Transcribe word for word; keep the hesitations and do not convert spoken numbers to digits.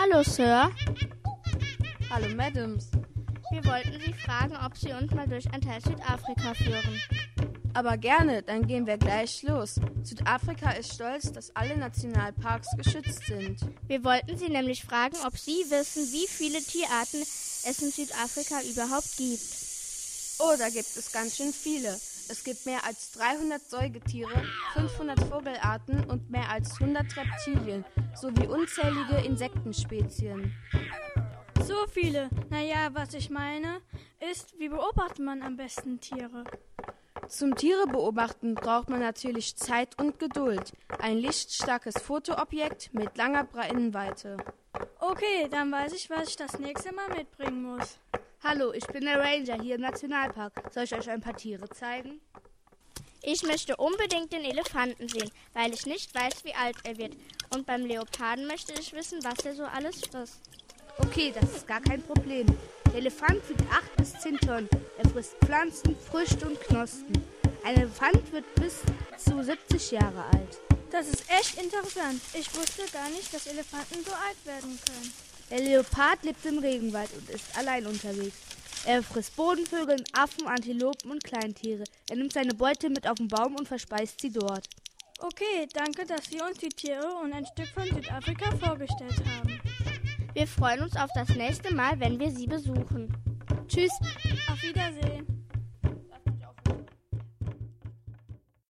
Hallo, Sir. Hallo, Madams. Wir wollten Sie fragen, ob Sie uns mal durch ein Teil Südafrika führen. Aber gerne, dann gehen wir gleich los. Südafrika ist stolz, dass alle Nationalparks geschützt sind. Wir wollten Sie nämlich fragen, ob Sie wissen, wie viele Tierarten es in Südafrika überhaupt gibt. Oh, da gibt es ganz schön viele. Es gibt mehr als dreihundert Säugetiere, fünfhundert Vogelarten und mehr als hundert Reptilien, sowie unzählige Insektenspezien. So viele. Naja, was ich meine, ist, wie beobachtet man am besten Tiere? Zum Tiere beobachten braucht man natürlich Zeit und Geduld. Ein lichtstarkes Fotoobjekt mit langer Brennweite. Okay, dann weiß ich, was ich das nächste Mal mitbringen muss. Hallo, ich bin der Ranger hier im Nationalpark. Soll ich euch ein paar Tiere zeigen? Ich möchte unbedingt den Elefanten sehen, weil ich nicht weiß, wie alt er wird. Und beim Leoparden möchte ich wissen, was er so alles frisst. Okay, das ist gar kein Problem. Der Elefant wiegt acht bis zehn Tonnen. Er frisst Pflanzen, Früchte und Knospen. Ein Elefant wird bis zu siebzig Jahre alt. Das ist echt interessant. Ich wusste gar nicht, dass Elefanten so alt werden können. Der Leopard lebt im Regenwald und ist allein unterwegs. Er frisst Bodenvögel, Affen, Antilopen und Kleintiere. Er nimmt seine Beute mit auf den Baum und verspeist sie dort. Okay, danke, dass Sie uns die Tiere und ein Stück von Südafrika vorgestellt haben. Wir freuen uns auf das nächste Mal, wenn wir Sie besuchen. Tschüss. Auf Wiedersehen.